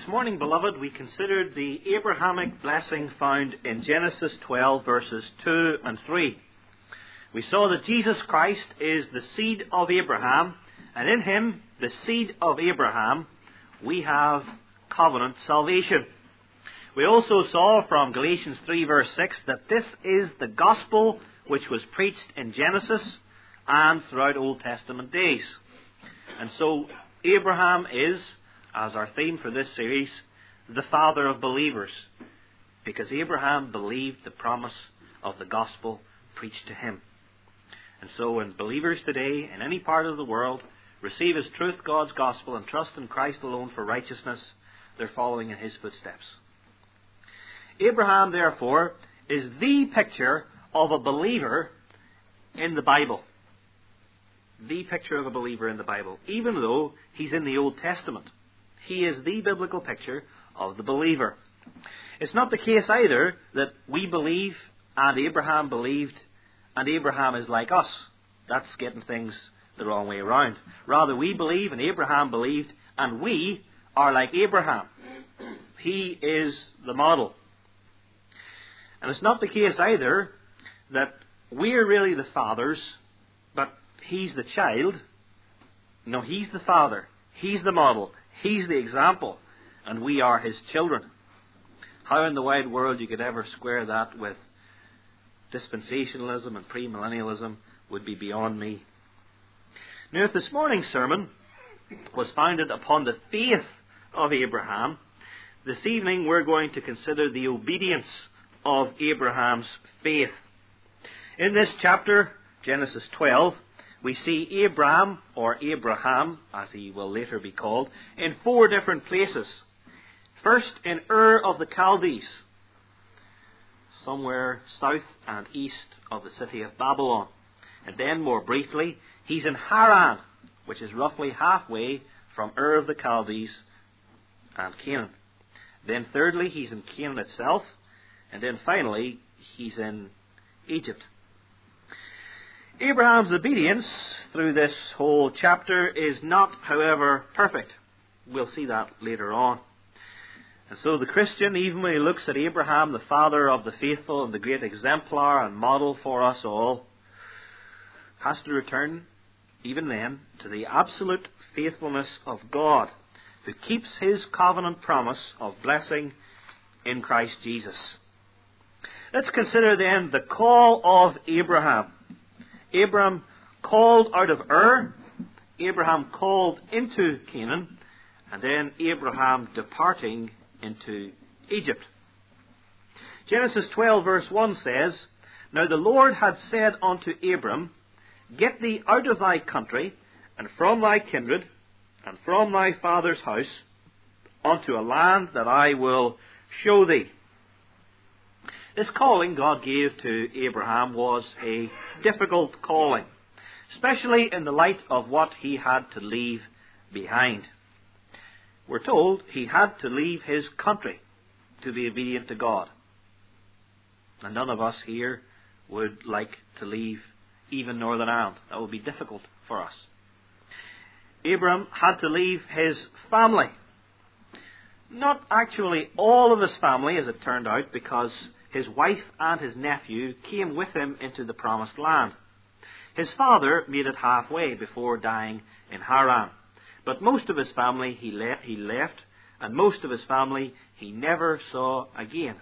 This morning, beloved, we considered the Abrahamic blessing found in Genesis 12, verses 2 and 3. We saw that Jesus Christ is the seed of Abraham, and in him, the seed of Abraham, we have covenant salvation. We also saw from Galatians 3, verse 6, that this is the gospel which was preached in Genesis and throughout Old Testament days. And so, Abraham is, as our theme for this series, the father of believers, because Abraham believed the promise of the gospel preached to him. And so when believers today, in any part of the world, receive as truth God's gospel and trust in Christ alone for righteousness, they're following in his footsteps. Abraham, therefore, is the picture of a believer in the Bible. The picture of a believer in the Bible, even though he's in the Old Testament. He is the biblical picture of the believer. It's not the case either that we believe and Abraham believed and Abraham is like us. That's getting things the wrong way around. Rather, we believe and Abraham believed and we are like Abraham. He is the model. And it's not the case either that we're really the fathers, but he's the child. No, he's the father. He's the model. He's the example, and we are his children. How in the wide world you could ever square that with dispensationalism and premillennialism would be beyond me. Now, if this morning's sermon was founded upon the faith of Abraham, this evening we're going to consider the obedience of Abraham's faith. In this chapter, Genesis 12, we see Abram, or Abraham, as he will later be called, in 4 different places. First, in Ur of the Chaldees, somewhere south and east of the city of Babylon. And then, more briefly, he's in Haran, which is roughly halfway from Ur of the Chaldees and Canaan. Then thirdly, he's in Canaan itself. And then finally, he's in Egypt. Abraham's obedience through this whole chapter is not, however, perfect. We'll see that later on. And so the Christian, even when he looks at Abraham, the father of the faithful and the great exemplar and model for us all, has to return, even then, to the absolute faithfulness of God, who keeps his covenant promise of blessing in Christ Jesus. Let's consider then the call of Abraham. Abraham called out of Ur, Abraham called into Canaan, and then Abraham departing into Egypt. Genesis 12 verse 1 says, "Now the Lord had said unto Abram, Get thee out of thy country, and from thy kindred, and from thy father's house, unto a land that I will show thee." This calling God gave to Abraham was a difficult calling, especially in the light of what he had to leave behind. We're told he had to leave his country to be obedient to God. And none of us here would like to leave even Northern Ireland. That would be difficult for us. Abram had to leave his family. Not actually all of his family, as it turned out, because his wife and his nephew came with him into the promised land. His father made it halfway before dying in Haran. But most of his family he left, and most of his family he never saw again.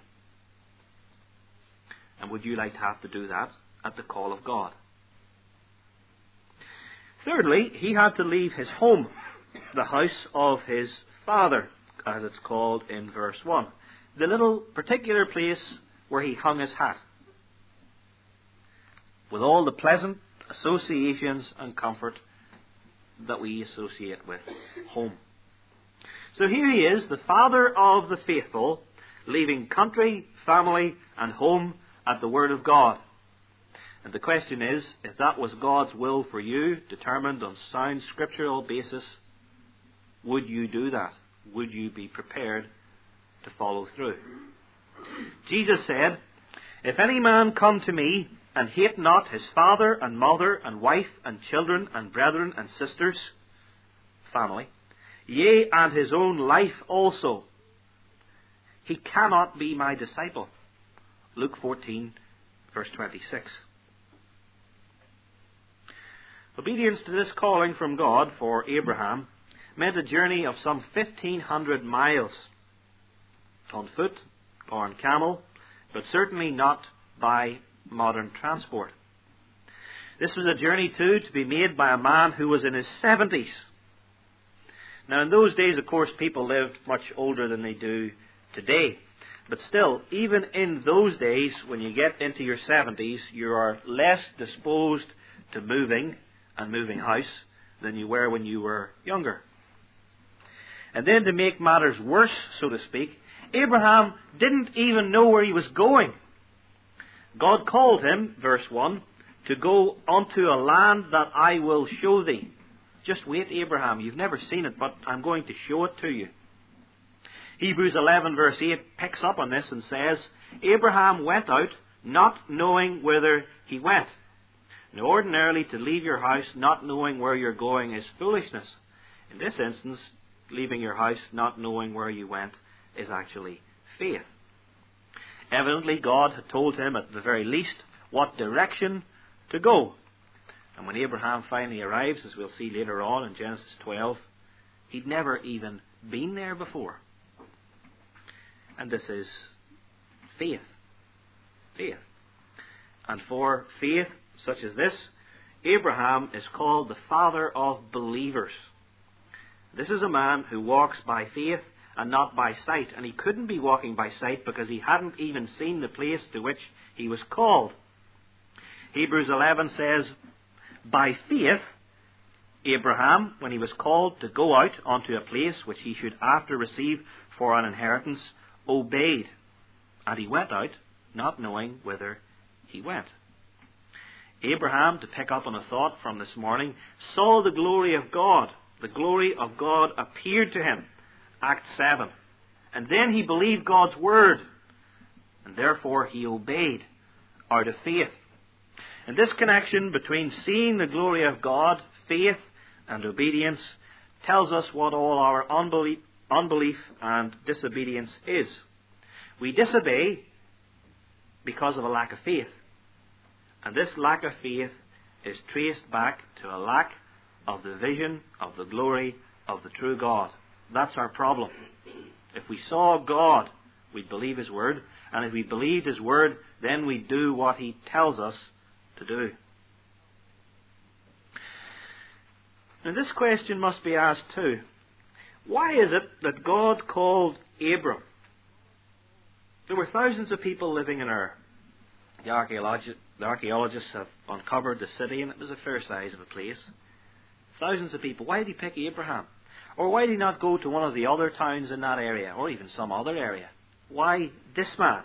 And would you like to have to do that at the call of God? Thirdly, he had to leave his home, the house of his father, as it's called in verse 1. The little particular place where he hung his hat, with all the pleasant associations and comfort that we associate with home. So here he is, the father of the faithful, leaving country, family, and home at the word of God. And the question is, if that was God's will for you, determined on sound scriptural basis, would you do that? Would you be prepared to follow through? Jesus said, "If any man come to me and hate not his father and mother and wife and children and brethren and sisters," family, "yea, and his own life also, he cannot be my disciple. Luke 14, verse 26. Obedience to this calling from God for Abraham meant a journey of some 1,500 miles on foot or on camel, but certainly not by modern transport. This was a journey, too, to be made by a man who was in his 70s. Now, in those days, of course, people lived much older than they do today. But still, even in those days, when you get into your 70s, you are less disposed to moving and moving house than you were when you were younger. And then to make matters worse, so to speak, Abraham didn't even know where he was going. God called him, verse 1, to go unto a land that I will show thee. Just wait, Abraham, you've never seen it, but I'm going to show it to you. Hebrews 11 verse 8 picks up on this and says, Abraham went out not knowing whither he went. Now ordinarily to leave your house not knowing where you're going is foolishness. In this instance, leaving your house not knowing where you went is actually faith. Evidently God had told him at the very least what direction to go. And when Abraham finally arrives, as we'll see later on in Genesis 12, he'd never even been there before. And this is faith. Faith. And for faith such as this, Abraham is called the father of believers. This is a man who walks by faith and not by sight. And he couldn't be walking by sight because he hadn't even seen the place to which he was called. Hebrews 11 says, by faith, Abraham, when he was called to go out onto a place which he should after receive for an inheritance, obeyed. And he went out, not knowing whither he went. Abraham, to pick up on a thought from this morning, saw the glory of God. The glory of God appeared to him. Acts 7. And then he believed God's word. And therefore he obeyed out of faith. And this connection between seeing the glory of God, faith, and obedience tells us what all our unbelief and disobedience is. We disobey because of a lack of faith. And this lack of faith is traced back to a lack of the vision of the glory of the true God. That's our problem. If we saw God, we'd believe His Word. And if we believed His Word, then we'd do what He tells us to do. Now this question must be asked too. Why is it that God called Abram? There were thousands of people living in Ur. The archaeologists have uncovered the city, and it was a fair size of a place. Thousands of people. Why did He pick Abraham? Or why did He not go to one of the other towns in that area, or even some other area? Why this man?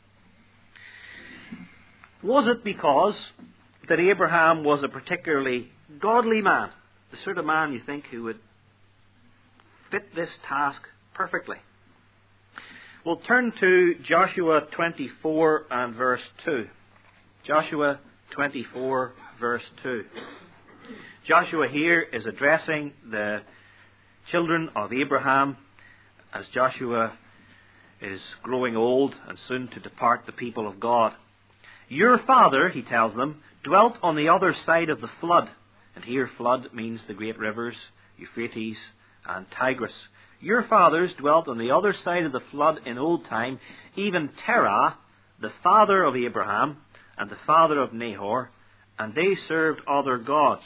Was it because that Abraham was a particularly godly man? The sort of man you think who would fit this task perfectly? We'll turn to Joshua 24 and verse 2. Joshua 24 verse 2. Joshua here is addressing the children of Abraham as Joshua is growing old and soon to depart the people of God. Your father, he tells them, dwelt on the other side of the flood. And here flood means the great rivers, Euphrates and Tigris. Your fathers dwelt on the other side of the flood in old time, even Terah, the father of Abraham, and the father of Nahor, and they served other gods.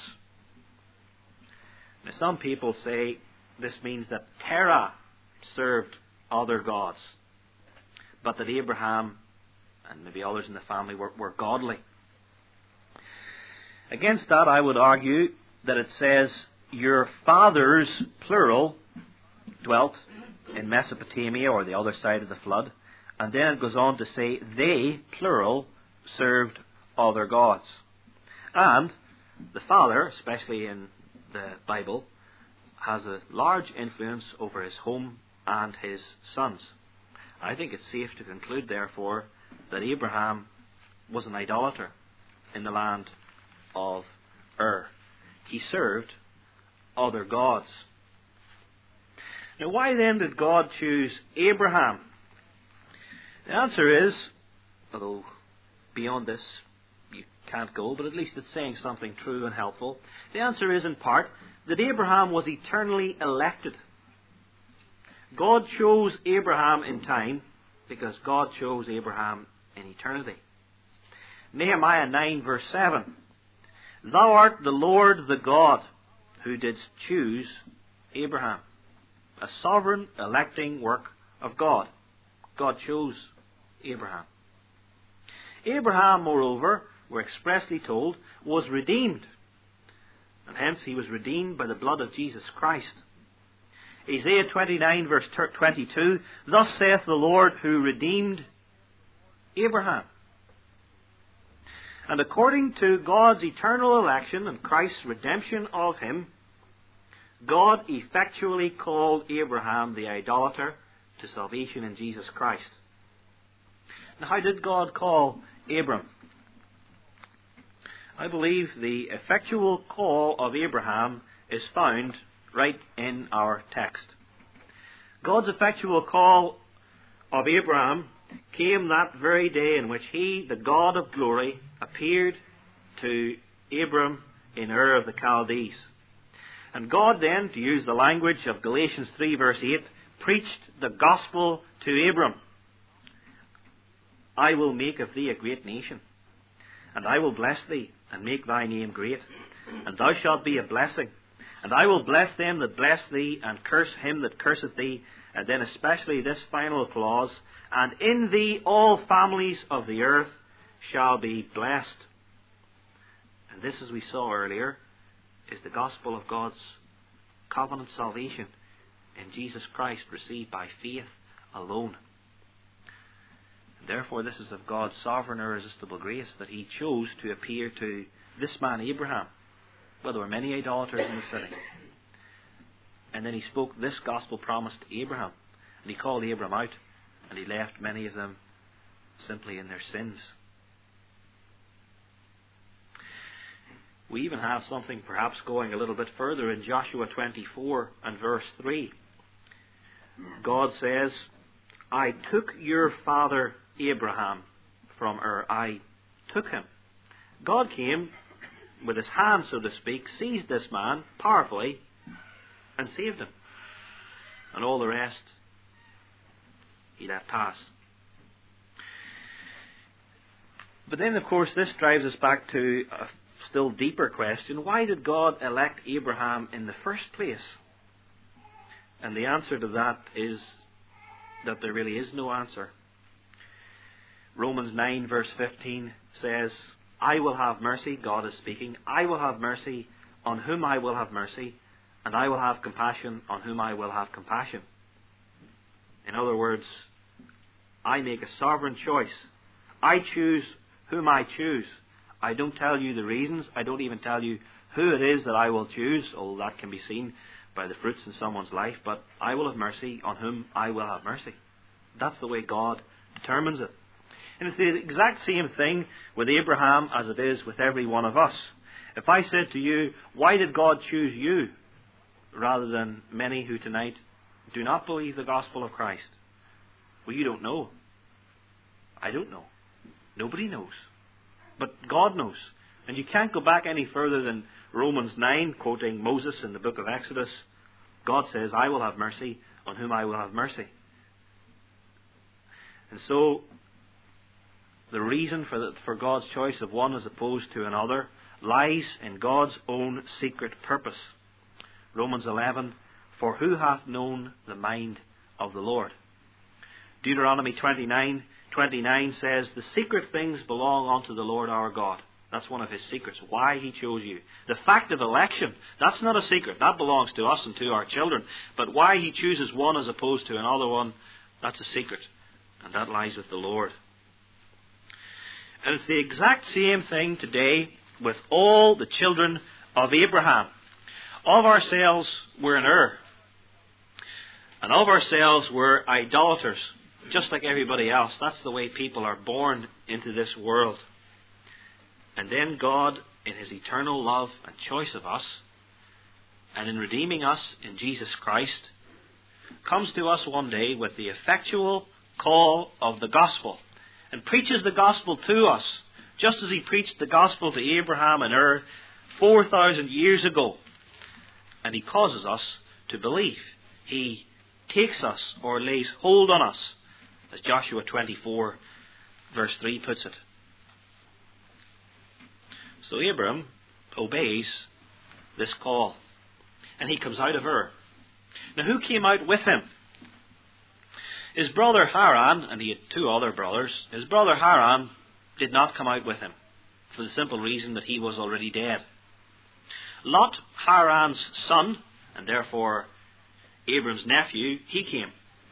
Now some people say this means that Terah served other gods, but that Abraham and maybe others in the family were godly. Against that, I would argue that it says, your fathers, plural, dwelt in Mesopotamia or the other side of the flood. And then it goes on to say, they, plural, served other gods. And the father, especially in the Bible, has a large influence over his home and his sons. I think it's safe to conclude, therefore, that Abraham was an idolater in the land of Ur. He served other gods. Now, why then did God choose Abraham? The answer is, although beyond this you can't go, but at least it's saying something true and helpful. The answer is, in part, that Abraham was eternally elected. God chose Abraham in time because God chose Abraham in eternity. Nehemiah 9 verse 7. Thou art the Lord the God who didst choose Abraham. A sovereign electing work of God. God chose Abraham. Abraham, moreover, we're expressly told, was redeemed. And hence he was redeemed by the blood of Jesus Christ. Isaiah 29 verse 22, Thus saith the Lord who redeemed Abraham. And according to God's eternal election and Christ's redemption of him, God effectually called Abraham the idolater to salvation in Jesus Christ. Now, how did God call Abram? I believe the effectual call of Abraham is found right in our text. God's effectual call of Abraham came that very day in which he, the God of glory, appeared to Abram in Ur of the Chaldees. And God then, to use the language of Galatians 3 verse 8, preached the gospel to Abram. I will make of thee a great nation, and I will bless thee, and make thy name great, and thou shalt be a blessing. And I will bless them that bless thee, and curse him that curseth thee. And then especially this final clause, and in thee all families of the earth shall be blessed. And this, as we saw earlier, is the gospel of God's covenant salvation in Jesus Christ, received by faith alone. And therefore this is of God's sovereign irresistible grace that he chose to appear to this man Abraham. Well, there were many idolaters in the city. And then he spoke this gospel promise to Abraham. And he called Abraham out. And he left many of them simply in their sins. We even have something perhaps going a little bit further in Joshua 24 and verse 3. God says, I took your father Abraham from Ur. I took him. God came with his hand, so to speak, seized this man powerfully and saved him. And all the rest he let pass. But then, of course, this drives us back to a still deeper question. Why did God elect Abraham in the first place? And the answer to that is that there really is no answer. Romans 9 verse 15 says, I will have mercy, God is speaking, I will have mercy on whom I will have mercy, and I will have compassion on whom I will have compassion. In other words, I make a sovereign choice. I choose whom I choose. I don't tell you the reasons. I don't even tell you who it is that I will choose, although that can be seen by the fruits in someone's life. But I will have mercy on whom I will have mercy. That's the way God determines it. And it's the exact same thing with Abraham as it is with every one of us. If I said to you, why did God choose you rather than many who tonight do not believe the gospel of Christ? Well, you don't know. I don't know. Nobody knows. But God knows. And you can't go back any further than Romans 9, quoting Moses in the book of Exodus. God says, I will have mercy on whom I will have mercy. And so, the reason for God's choice of one as opposed to another lies in God's own secret purpose. Romans 11, for who hath known the mind of the Lord? Deuteronomy 29 says, the secret things belong unto the Lord our God. That's one of his secrets, why he chose you. The fact of election, that's not a secret. That belongs to us and to our children. But why he chooses one as opposed to another one, that's a secret. And that lies with the Lord. And it's the exact same thing today with all the children of Abraham. Of ourselves, we're in Ur. And of ourselves, we're idolaters. Just like everybody else. That's the way people are born into this world. And then God, in his eternal love and choice of us, and in redeeming us in Jesus Christ, comes to us one day with the effectual call of the gospel and preaches the gospel to us, just as he preached the gospel to Abraham and Ur 4,000 years ago. And he causes us to believe. He takes us or lays hold on us, as Joshua 24 verse 3 puts it. So Abram obeys this call, and he comes out of Ur. Now, who came out with him? His brother Haran, and he had two other brothers. His brother Haran did not come out with him, for the simple reason that he was already dead. Lot, Haran's son, and therefore Abram's nephew, he came.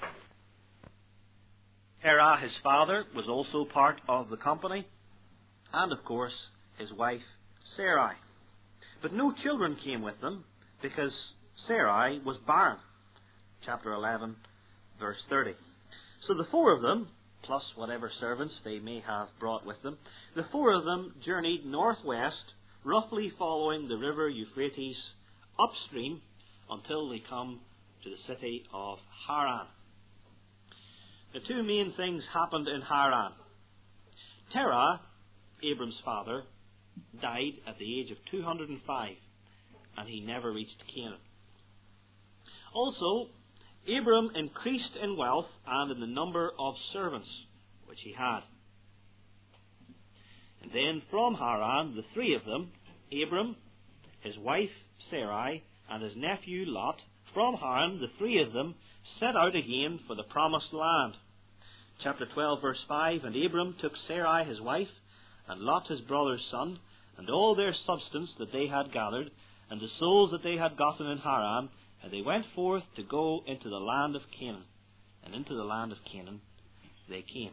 Terah, his father, was also part of the company, and of course his wife Sarai. But no children came with them, because Sarai was barren. Chapter 11, verse 30. So the four of them, plus whatever servants they may have brought with them, the four of them journeyed northwest, roughly following the river Euphrates upstream until they come to the city of Haran. The two main things happened in Haran. Terah, Abram's father, died at the age of 205, and he never reached Canaan. Also, Abram increased in wealth and in the number of servants which he had. And then from Haran, the three of them, Abram, his wife Sarai, and his nephew Lot, from Haran, the three of them set out again for the promised land. Chapter 12, verse 5, And Abram took Sarai his wife, and Lot his brother's son, and all their substance that they had gathered, and the souls that they had gotten in Haran, and they went forth to go into the land of Canaan. And into the land of Canaan they came.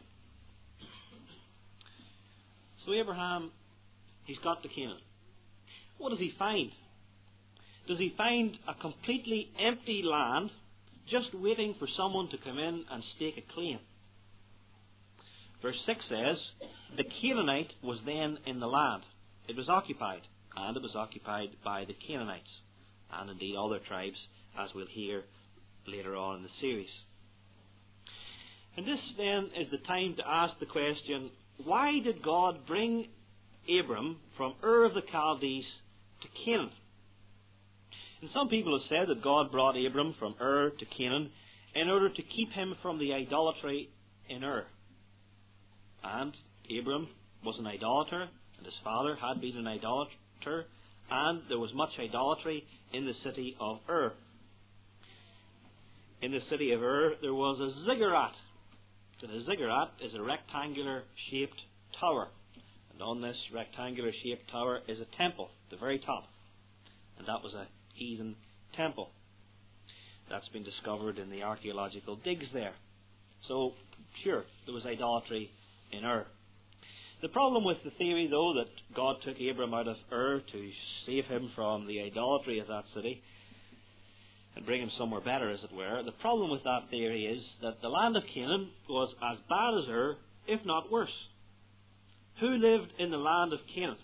So Abraham, he's got to Canaan. What does he find? Does he find a completely empty land, just waiting for someone to come in and stake a claim? Verse 6 says, The Canaanite was then in the land. It was occupied, and it was occupied by the Canaanites, and indeed other tribes, as we'll hear later on in the series. And this then is the time to ask the question, why did God bring Abram from Ur of the Chaldees to Canaan? And some people have said that God brought Abram from Ur to Canaan in order to keep him from the idolatry in Ur. And Abram was an idolater, and his father had been an idolater, and there was much idolatry in the city of Ur. In the city of Ur, there was a ziggurat. And a ziggurat is a rectangular-shaped tower. And on this rectangular-shaped tower is a temple, at the very top. And that was a heathen temple. That's been discovered in the archaeological digs there. So, sure, there was idolatry in Ur. The problem with the theory, though, that God took Abram out of Ur to save him from the idolatry of that city and bring him somewhere better, as it were, the problem with that theory is that the land of Canaan was as bad as Ur, if not worse. Who lived in the land of Canaan?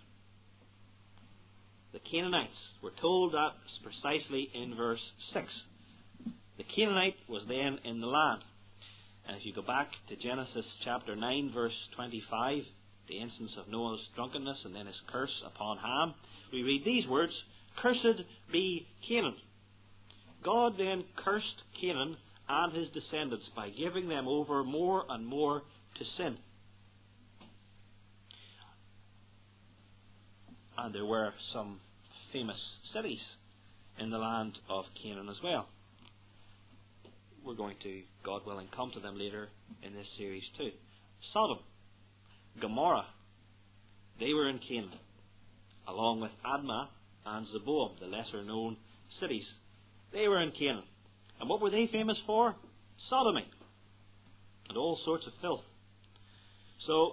The Canaanites. We're told that precisely in verse 6. The Canaanite was then in the land. And if you go back to Genesis chapter 9, verse 25, the instance of Noah's drunkenness and then his curse upon Ham, we read these words, Cursed be Canaan. God then cursed Canaan and his descendants by giving them over more and more to sin. And there were some famous cities in the land of Canaan as well. We're going to, God willing, come to them later in this series too. Sodom, Gomorrah, they were in Canaan, along with Admah and Zeboam, the lesser known cities. They were in Canaan. And what were they famous for? Sodomy and all sorts of filth. So,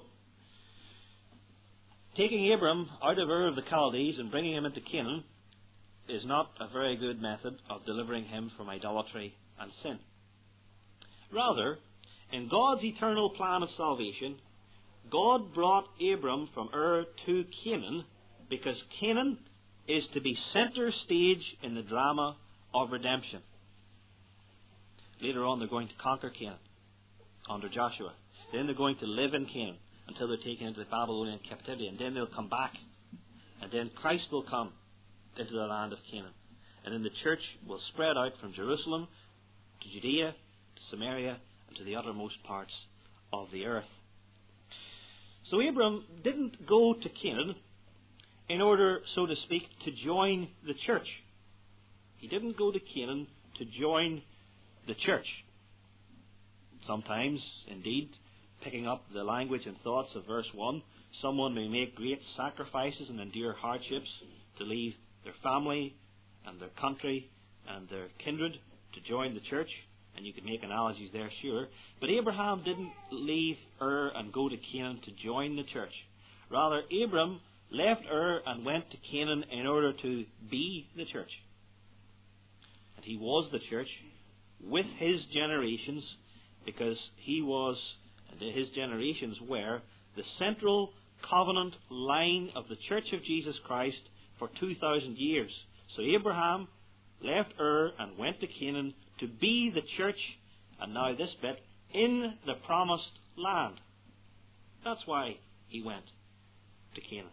taking Abram out of Ur of the Chaldees and bringing him into Canaan is not a very good method of delivering him from idolatry and sin. Rather, in God's eternal plan of salvation, God brought Abram from Ur to Canaan because Canaan is to be center stage in the drama of redemption. Later on, they're going to conquer Canaan. under Joshua. Then they're going to live in Canaan until they're taken into the Babylonian captivity, and then they'll come back. And then Christ will come into the land of Canaan. And then the church will spread out from Jerusalem to Judea, to Samaria, and to the uttermost parts of the earth. So Abram didn't go to Canaan in order, so to speak, to join the church. He didn't go to Canaan to join the church. Sometimes, indeed, picking up the language and thoughts of verse 1, someone may make great sacrifices and endure hardships to leave their family and their country and their kindred to join the church. And you can make analogies there, sure. But Abraham didn't leave Ur and go to Canaan to join the church. Rather, Abram left Ur and went to Canaan in order to be the church. And he was the church with his generations, because he was, and his generations were, the central covenant line of the church of Jesus Christ for 2,000 years. So Abraham left Ur and went to Canaan to be the church, and now this bit, in the promised land. That's why he went to Canaan.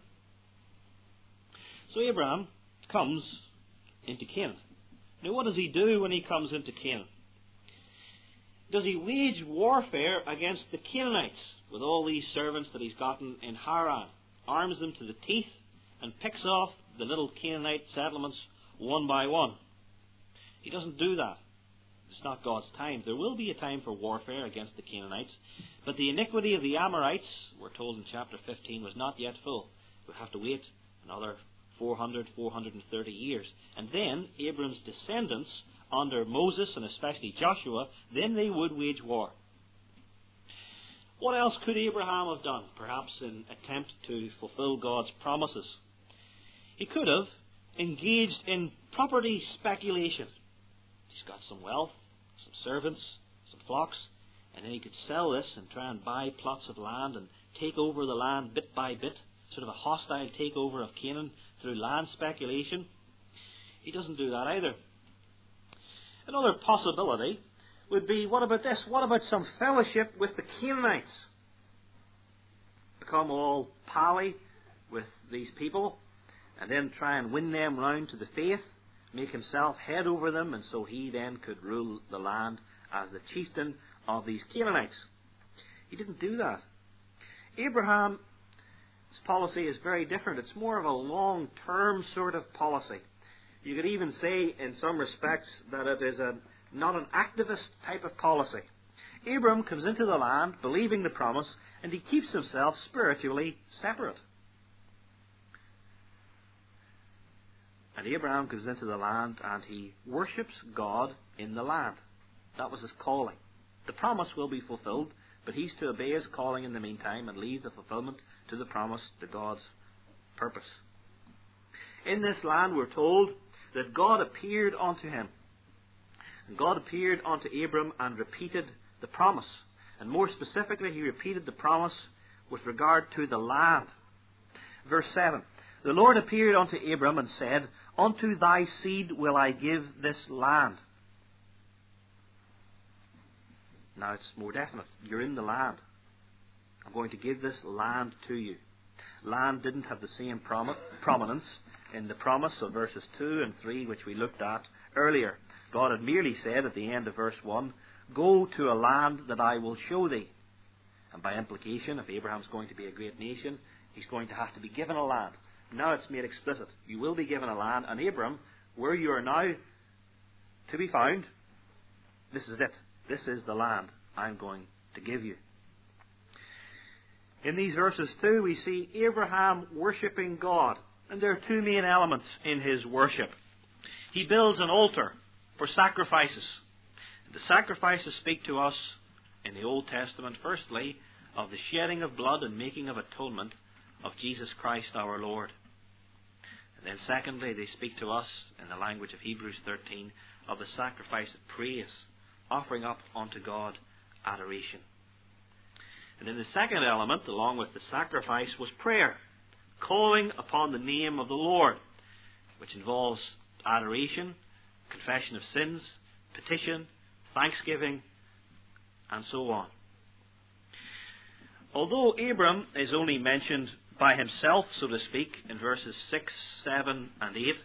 So Abraham comes into Canaan. Now what does he do when he comes into Canaan? Does he wage warfare against the Canaanites with all these servants that he's gotten in Haran, arms them to the teeth, and picks off the little Canaanite settlements one by one? He doesn't do that. It's not God's time. There will be a time for warfare against the Canaanites, but the iniquity of the Amorites, we're told in chapter 15, was not yet full. We'll have to wait another 430 years. And then Abram's descendants, under Moses and especially Joshua, then they would wage war. What else could Abraham have done, perhaps in attempt to fulfill God's promises? He could have engaged in property speculation. He's got some wealth, some servants, some flocks, and then he could sell this and try and buy plots of land and take over the land bit by bit, sort of a hostile takeover of Canaan through land speculation. He doesn't do that either. Another possibility would be, what about this? What about some fellowship with the Canaanites? Become all pally with these people, and then try and win them round to the faith, make himself head over them, and so he then could rule the land as the chieftain of these Canaanites. He didn't do that. Abraham's policy is very different. It's more of a long-term sort of policy. You could even say, in some respects, that it is not an activist type of policy. Abram comes into the land believing the promise, and he keeps himself spiritually separate. And Abraham comes into the land and he worships God in the land. That was his calling. The promise will be fulfilled, but he's to obey his calling in the meantime and leave the fulfillment to the promise, to God's purpose. In this land, we're told that God appeared unto him. And God appeared unto Abram and repeated the promise. And more specifically, he repeated the promise with regard to the land. Verse 7. The Lord appeared unto Abram and said, Unto thy seed will I give this land. Now it's more definite. You're in the land. I'm going to give this land to you. Land didn't have the same prominence in the promise of verses 2 and 3, which we looked at earlier. God had merely said at the end of verse 1, Go to a land that I will show thee. And by implication, if Abraham's going to be a great nation, he's going to have to be given a land. Now it's made explicit. You will be given a land. And Abram, where you are now to be found, this is it. This is the land I'm going to give you. In these verses too, we see Abraham worshipping God. And there are two main elements in his worship. He builds an altar for sacrifices. The sacrifices speak to us in the Old Testament, firstly, of the shedding of blood and making of atonement of Jesus Christ our Lord. And then secondly, they speak to us in the language of Hebrews 13 of the sacrifice of praise, offering up unto God adoration. And then the second element, along with the sacrifice, was prayer, calling upon the name of the Lord, which involves adoration, confession of sins, petition, thanksgiving, and so on. Although Abram is only mentioned by himself, so to speak, in verses 6, 7 and 8,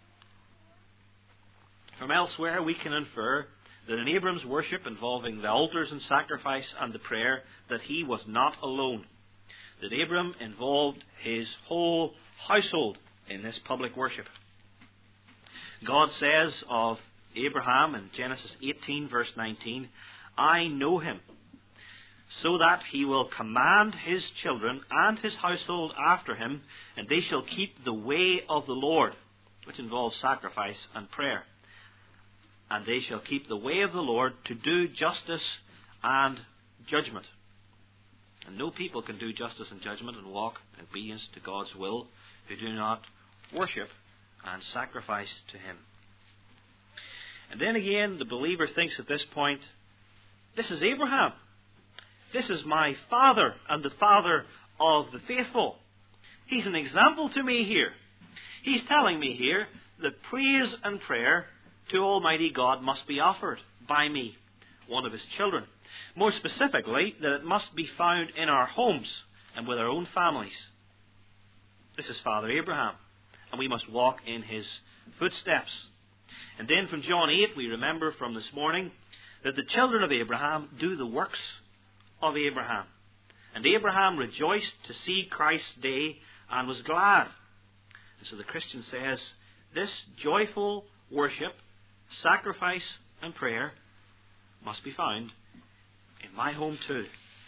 from elsewhere we can infer that in Abram's worship involving the altars and sacrifice and the prayer, that he was not alone. That Abram involved his whole household in this public worship. God says of Abraham in Genesis 18 verse 19, I know him, so that he will command his children and his household after him, and they shall keep the way of the Lord, which involves sacrifice and prayer. And they shall keep the way of the Lord to do justice and judgment. And no people can do justice and judgment and walk in obedience to God's will who do not worship and sacrifice to him. And then again, the believer thinks at this point, this is Abraham. This is my father and the father of the faithful. He's an example to me here. He's telling me here that praise and prayer to Almighty God must be offered by me, one of his children. More specifically, that it must be found in our homes and with our own families. This is Father Abraham, and we must walk in his footsteps. And then from John 8, we remember from this morning that the children of Abraham do the works of Abraham. And Abraham rejoiced to see Christ's day and was glad. And so the Christian says, this joyful worship, sacrifice and prayer must be found in my home too.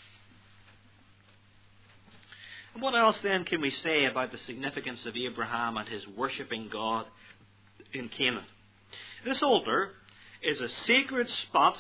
And what else then can we say about the significance of Abraham and his worshipping God in Canaan? This altar is a sacred spot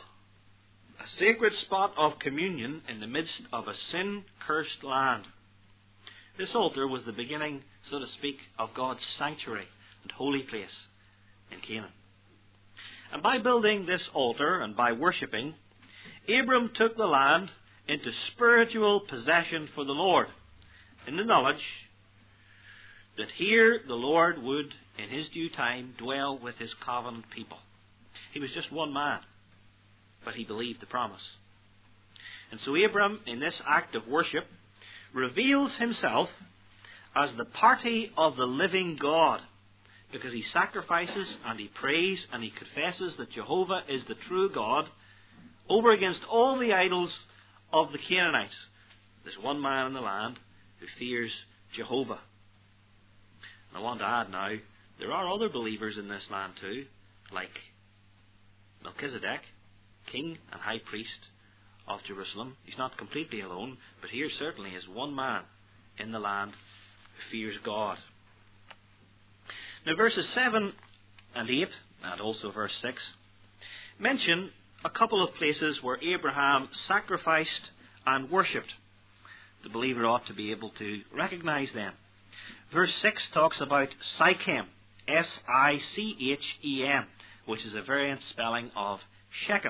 of communion in the midst of a sin-cursed land. This altar was the beginning, so to speak, of God's sanctuary and holy place in Canaan. And by building this altar and by worshipping, Abram took the land into spiritual possession for the Lord, in the knowledge that here the Lord would, in his due time, dwell with his covenant people. He was just one man, but he believed the promise. And so Abram, in this act of worship, reveals himself as the party of the living God, because he sacrifices and he prays and he confesses that Jehovah is the true God over against all the idols of the Canaanites. There's one man in the land who fears Jehovah. And I want to add now, there are other believers in this land too, like Melchizedek, king and high priest of Jerusalem. He's not completely alone, but here certainly is one man in the land who fears God. Now verses 7 and 8, and also verse 6, mention a couple of places where Abraham sacrificed and worshipped. The believer ought to be able to recognize them. Verse 6 talks about Sychem, S-I-C-H-E-M, which is a variant spelling of Shechem.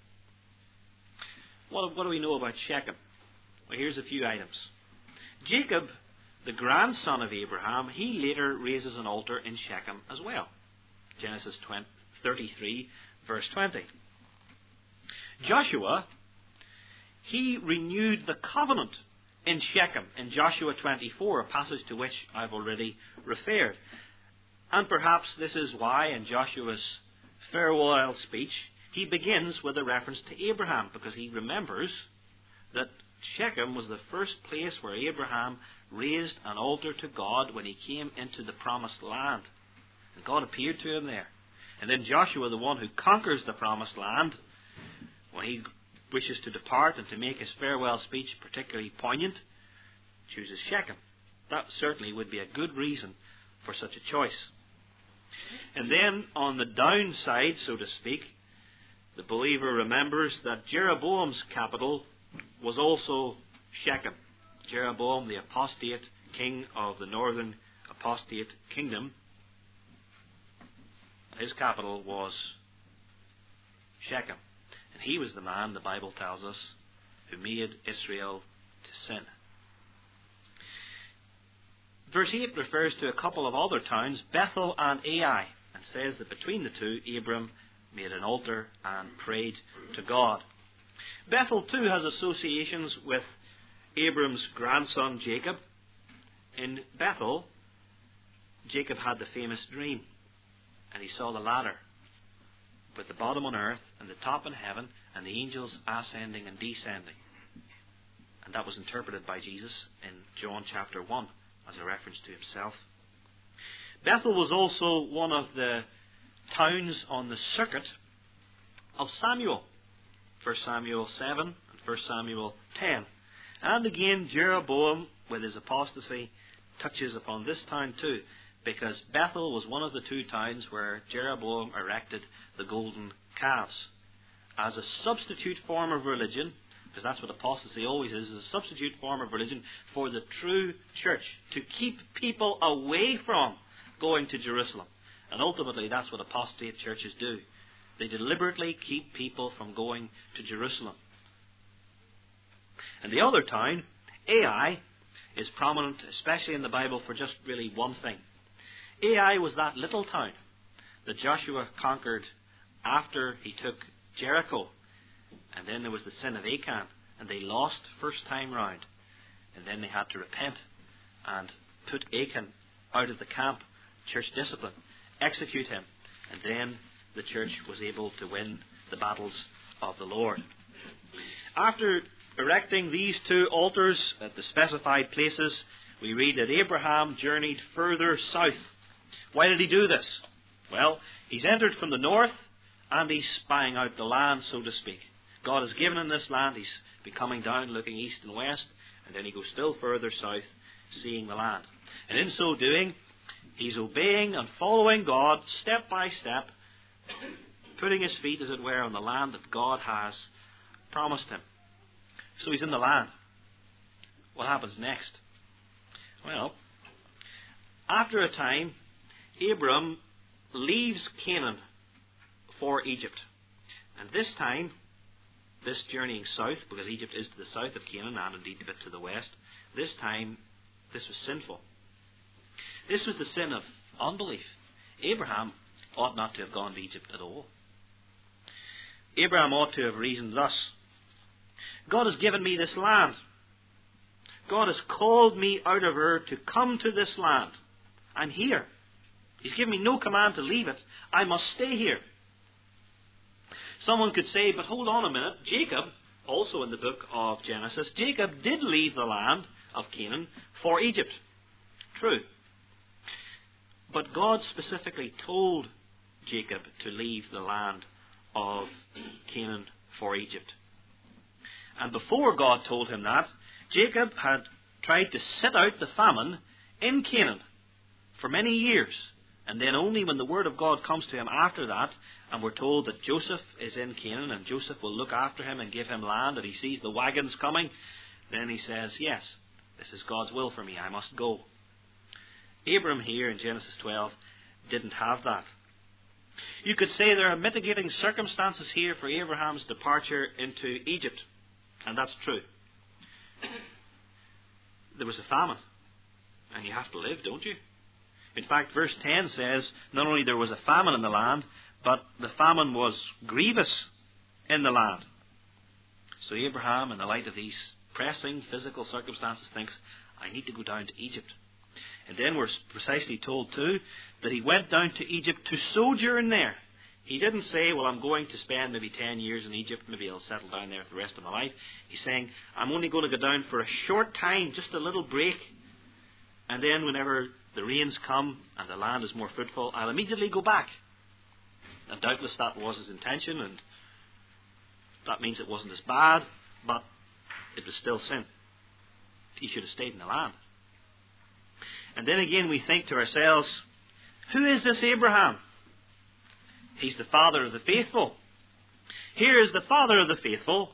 What do we know about Shechem? Well, here's a few items. Jacob, the grandson of Abraham, he later raises an altar in Shechem as well. Genesis 33, verse 20. Joshua, he renewed the covenant in Shechem in Joshua 24, a passage to which I've already referred. And perhaps this is why in Joshua's farewell speech he begins with a reference to Abraham, because he remembers that Shechem was the first place where Abraham raised an altar to God when he came into the promised land. And God appeared to him there. And then Joshua, the one who conquers the promised land, when he wishes to depart and to make his farewell speech particularly poignant, chooses Shechem. That certainly would be a good reason for such a choice. And then on the downside, so to speak, the believer remembers that Jeroboam's capital was also Shechem. Jeroboam, the apostate king of the northern apostate kingdom, his capital was Shechem. And he was the man, the Bible tells us, who made Israel to sin. Verse 8 refers to a couple of other towns, Bethel and Ai, and says that between the two, Abram made an altar and prayed to God. Bethel too has associations with Abram's grandson Jacob, in Bethel, Jacob had the famous dream, and he saw the ladder with the bottom on earth and the top in heaven, and the angels ascending and descending. And that was interpreted by Jesus in John chapter 1 as a reference to himself. Bethel was also one of the towns on the circuit of Samuel. 1 Samuel 7 and 1 Samuel 10. And again, Jeroboam, with his apostasy, touches upon this town too, because Bethel was one of the two towns where Jeroboam erected the golden calves as a substitute form of religion, because that's what apostasy always is a substitute form of religion for the true church, to keep people away from going to Jerusalem. And ultimately that's what apostate churches do. They deliberately keep people from going to Jerusalem. And the other town, Ai, is prominent, especially in the Bible, for just really one thing. Ai was that little town that Joshua conquered after he took Jericho. And then there was the sin of Achan, and they lost first time round. And then they had to repent and put Achan out of the camp, church discipline, execute him. And then the church was able to win the battles of the Lord. After erecting these two altars at the specified places, we read that Abraham journeyed further south. Why did he do this? Well, he's entered from the north and he's spying out the land, so to speak. God has given him this land. He's been coming down, looking east and west, and then he goes still further south, seeing the land. And in so doing, he's obeying and following God step by step, putting his feet, as it were, on the land that God has promised him. So he's in the land. What happens next? Well, after a time, Abram leaves Canaan for Egypt. And this time, this journeying south, because Egypt is to the south of Canaan and indeed a bit to the west, this time, this was sinful. This was the sin of unbelief. Abraham ought not to have gone to Egypt at all. Abraham ought to have reasoned thus: God has given me this land. God has called me out of Ur to come to this land. I'm here. He's given me no command to leave it. I must stay here. Someone could say, but hold on a minute. Jacob, also in the book of Genesis, Jacob did leave the land of Canaan for Egypt. True. But God specifically told Jacob to leave the land of Canaan for Egypt. And before God told him that, Jacob had tried to sit out the famine in Canaan for many years. And then only when the word of God comes to him after that, and we're told that Joseph is in Canaan and Joseph will look after him and give him land, and he sees the wagons coming, then he says, yes, this is God's will for me, I must go. Abram here in Genesis 12 didn't have that. You could say there are mitigating circumstances here for Abraham's departure into Egypt. And that's true. There was a famine. And you have to live, don't you? In fact, verse 10 says, not only there was a famine in the land, but the famine was grievous in the land. So Abraham, in the light of these pressing physical circumstances, thinks, I need to go down to Egypt. And then we're precisely told too that he went down to Egypt to sojourn there. He didn't say, well, I'm going to spend maybe 10 years in Egypt, maybe I'll settle down there for the rest of my life. He's saying, I'm only going to go down for a short time, just a little break. And then whenever the rains come and the land is more fruitful, I'll immediately go back. And doubtless that was his intention, and that means it wasn't as bad, but it was still sin. He should have stayed in the land. And then again we think to ourselves, who is this Abraham? He's the father of the faithful. Here is the father of the faithful.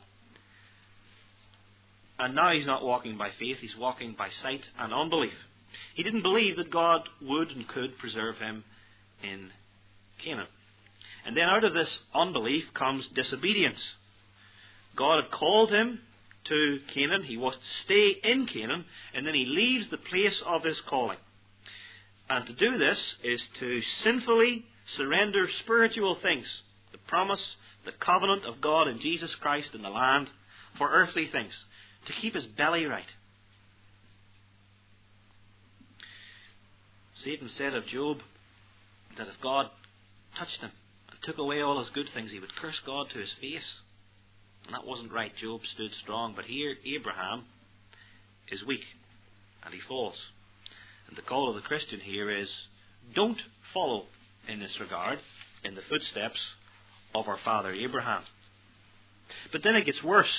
And now he's not walking by faith, he's walking by sight and unbelief. He didn't believe that God would and could preserve him in Canaan. And then out of this unbelief comes disobedience. God had called him to Canaan. He was to stay in Canaan, and then he leaves the place of his calling. And to do this is to sinfully surrender spiritual things, the promise, the covenant of God in Jesus Christ in the land, for earthly things. to keep his belly right. Satan said of Job that if God touched him and took away all his good things, he would curse God to his face. And that wasn't right. Job stood strong. But here, Abraham is weak, and he falls. And the call of the Christian here is, don't follow in this regard in the footsteps of our father Abraham. But then it gets worse.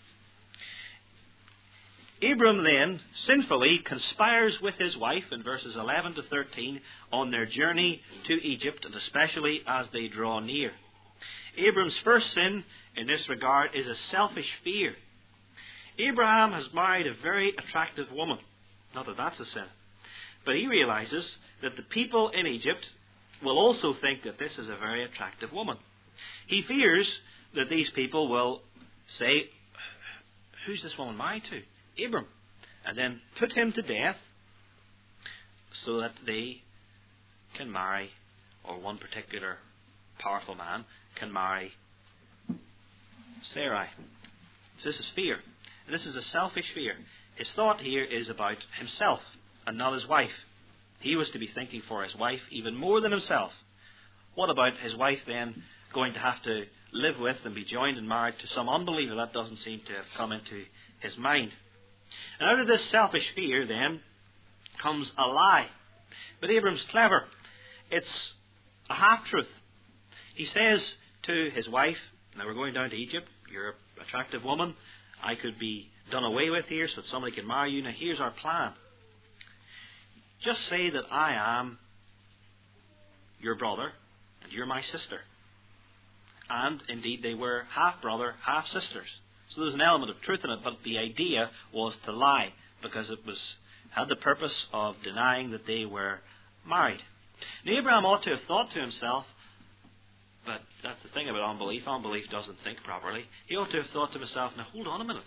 Abram then sinfully conspires with his wife in verses 11 to 13 on their journey to Egypt, and especially as they draw near. Abram's first sin in this regard is a selfish fear. Abraham has married a very attractive woman. Not that that's a sin. But he realizes that the people in Egypt will also think that this is a very attractive woman. He fears that these people will say, who's this woman married to? Abram. And then put him to death so that they can marry, or one particular powerful man can marry Sarai. So this is fear. And this is a selfish fear. His thought here is about himself and not his wife. He was to be thinking for his wife even more than himself. What about his wife then going to have to live with and be joined and married to some unbeliever? That doesn't seem to have come into his mind. And out of this selfish fear then comes a lie. But Abram's clever. It's a half-truth. He says to his wife, now we're going down to Egypt, you're an attractive woman, I could be done away with here so that somebody can marry you. Now here's our plan. Just say that I am your brother and you're my sister. And indeed they were half-brother, half-sisters. So there's an element of truth in it, but the idea was to lie, because it had the purpose of denying that they were married. Now Abraham ought to have thought to himself, but that's the thing about unbelief. Unbelief doesn't think properly. He ought to have thought to himself, now hold on a minute.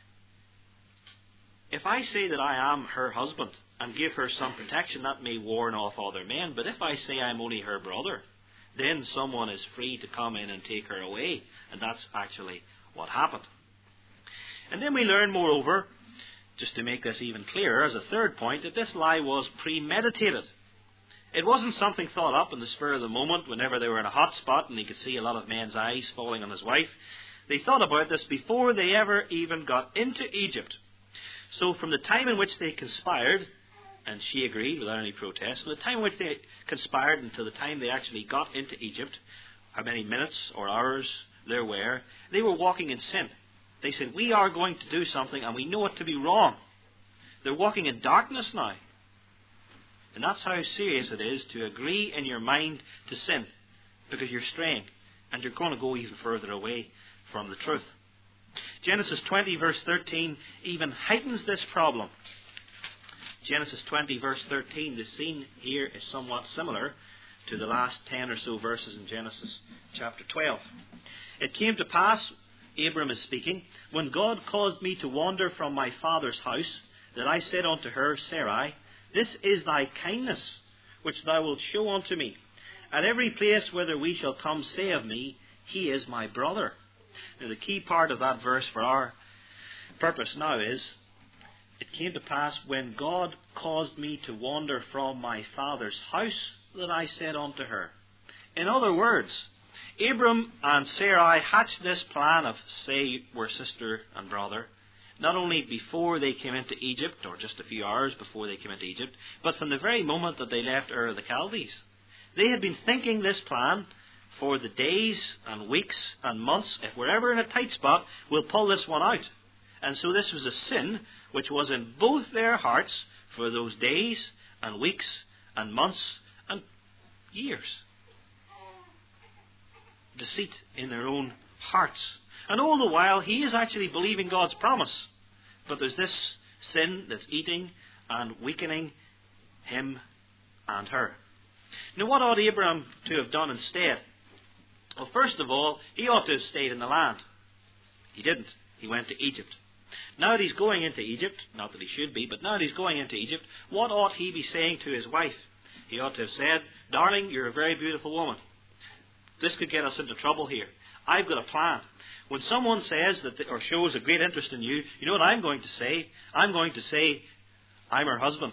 If I say that I am her husband and give her some protection, that may warn off other men. But if I say I'm only her brother, then someone is free to come in and take her away. And that's actually what happened. And then we learn, moreover, just to make this even clearer, as a third point, that this lie was premeditated. It wasn't something thought up in the spur of the moment whenever they were in a hot spot and he could see a lot of men's eyes falling on his wife. They thought about this before they ever even got into Egypt. So from the time in which they conspired, and she agreed without any protest, from the time in which they conspired until the time they actually got into Egypt, how many minutes or hours there were, they were walking in sin. They said, we are going to do something and we know it to be wrong. They're walking in darkness now. And that's how serious it is to agree in your mind to sin, because you're straying and you're going to go even further away from the truth. Genesis 20 verse 13 even heightens this problem. Genesis 20 verse 13, the scene here is somewhat similar to the last 10 or so verses in Genesis chapter 12. It came to pass, Abram is speaking, when God caused me to wander from my father's house, that I said unto her, Sarai, this is thy kindness, which thou wilt show unto me. At every place whither we shall come, say of me, he is my brother. Now the key part of that verse for our purpose now is, it came to pass when God caused me to wander from my father's house, that I said unto her. In other words, Abram and Sarai hatched this plan of, say, we're sister and brother, not only before they came into Egypt, or just a few hours before they came into Egypt, but from the very moment that they left Ur of the Chaldees. They had been thinking this plan for the days and weeks and months. If we're ever in a tight spot, we'll pull this one out. And so this was a sin which was in both their hearts for those days and weeks and months and years. Deceit in their own hearts. And all the while, he is actually believing God's promise. But there's this sin that's eating and weakening him and her. Now, what ought Abraham to have done instead? Well, first of all, he ought to have stayed in the land. He didn't. He went to Egypt. Now that he's going into Egypt, not that he should be, but now that he's going into Egypt, what ought he be saying to his wife? He ought to have said, darling, you're a very beautiful woman. This could get us into trouble here. I've got a plan. When someone says that or shows a great interest in you, you know what I'm going to say? I'm going to say, I'm her husband.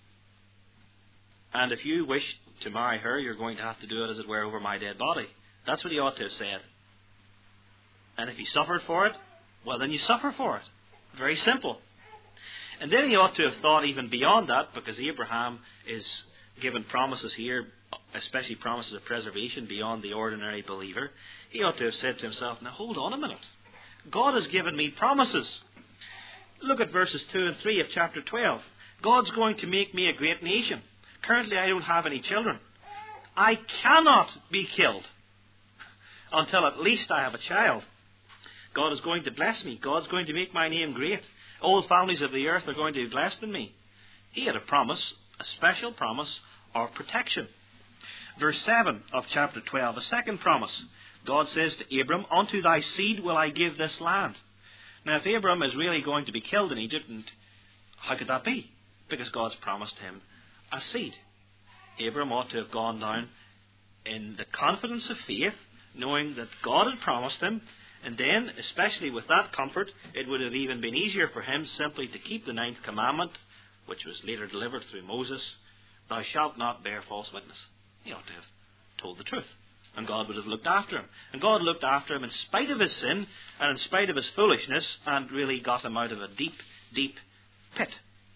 And if you wish to marry her, you're going to have to do it, as it were, over my dead body. That's what he ought to have said. And if he suffered for it, well, then you suffer for it. Very simple. And then he ought to have thought even beyond that, because Abraham is given promises here, especially promises of preservation beyond the ordinary believer. He ought to have said to himself, now hold on a minute. God has given me promises. Look at verses 2 and 3 of chapter 12. God's going to make me a great nation. Currently I don't have any children. I cannot be killed until at least I have a child. God is going to bless me. God's going to make my name great. All families of the earth are going to be blessed in me. He had a promise, a special promise of protection. Verse 7 of chapter 12, a second promise. God says to Abram, unto thy seed will I give this land. Now if Abram is really going to be killed in Egypt, how could that be? Because God's promised him a seed. Abram ought to have gone down in the confidence of faith, knowing that God had promised him. And then, especially with that comfort, it would have even been easier for him simply to keep the 9th commandment, which was later delivered through Moses, thou shalt not bear false witness. He ought to have told the truth. And God would have looked after him. And God looked after him in spite of his sin and in spite of his foolishness, and really got him out of a deep, deep pit.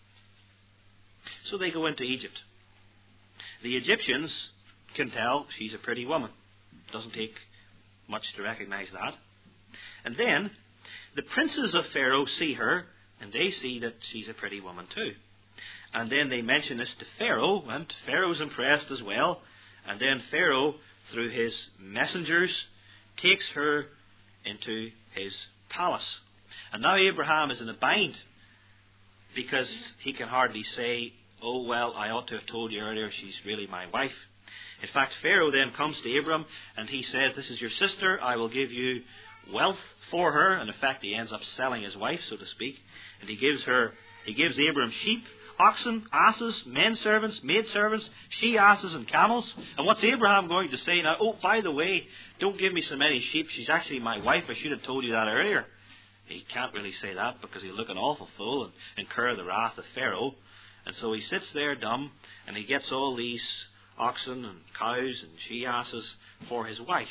So they go into Egypt. The Egyptians can tell she's a pretty woman. Doesn't take much to recognize that. And then the princes of Pharaoh see her, and they see that she's a pretty woman too. And then they mention this to Pharaoh, and Pharaoh's impressed as well. And then Pharaoh, through his messengers, takes her into his palace. And now Abraham is in a bind, because he can hardly say, oh, well, I ought to have told you earlier she's really my wife. In fact, Pharaoh then comes to Abram, and he says, this is your sister, I will give you wealth for her. And in fact, he ends up selling his wife, so to speak. And he gives Abram sheep, oxen, asses, men servants, maid servants, she asses and camels. And what's Abraham going to say now? Oh, by the way, don't give me so many sheep. She's actually my wife. I should have told you that earlier. He can't really say that, because he'll look an awful fool and incur the wrath of Pharaoh. And so he sits there dumb, and he gets all these oxen and cows and she asses for his wife.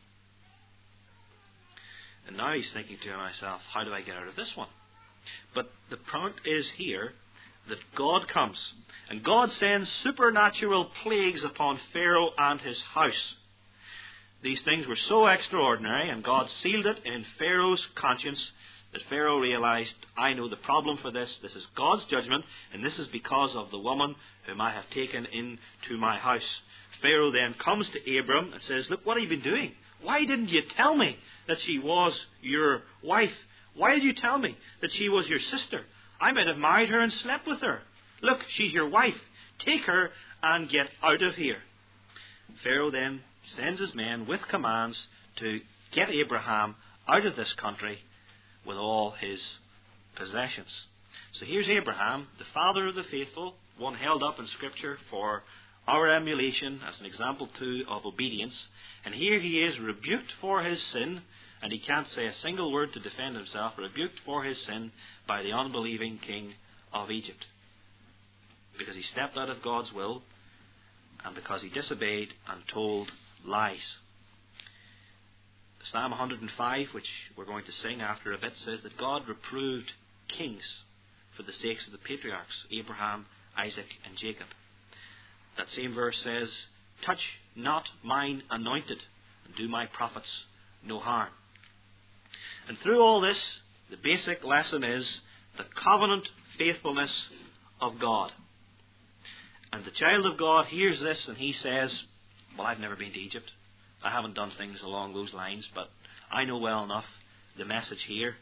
And now he's thinking to himself, how do I get out of this one? But the point is here that God comes, and God sends supernatural plagues upon Pharaoh and his house. These things were so extraordinary, and God sealed it in Pharaoh's conscience, that Pharaoh realized, I know the problem for this. This is God's judgment, and this is because of the woman whom I have taken into my house. Pharaoh then comes to Abram and says, look, what have you been doing? Why didn't you tell me that she was your wife? Why did you tell me that she was your sister? I might have married her and slept with her. Look, she's your wife. Take her and get out of here. Pharaoh then sends his men with commands to get Abraham out of this country with all his possessions. So here's Abraham, the father of the faithful, one held up in Scripture for our emulation as an example too of obedience. And here he is rebuked for his sin, and he can't say a single word to defend himself, rebuked for his sin by the unbelieving king of Egypt. Because he stepped out of God's will, and because he disobeyed and told lies. Psalm 105, which we're going to sing after a bit, says that God reproved kings for the sakes of the patriarchs, Abraham, Isaac, and Jacob. That same verse says, touch not mine anointed, and do my prophets no harm. And through all this, the basic lesson is the covenant faithfulness of God. And the child of God hears this, and he says, well, I've never been to Egypt. I haven't done things along those lines, but I know well enough the message here.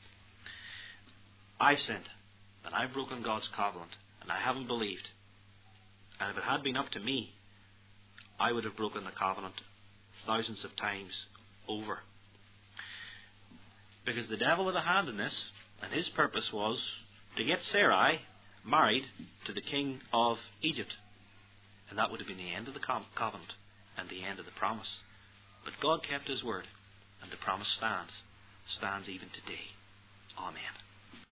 I've sinned, and I've broken God's covenant, and I haven't believed. And if it had been up to me, I would have broken the covenant thousands of times over. Because the devil had a hand in this, and his purpose was to get Sarai married to the king of Egypt. And that would have been the end of the covenant and the end of the promise. But God kept his word. And the promise stands even today.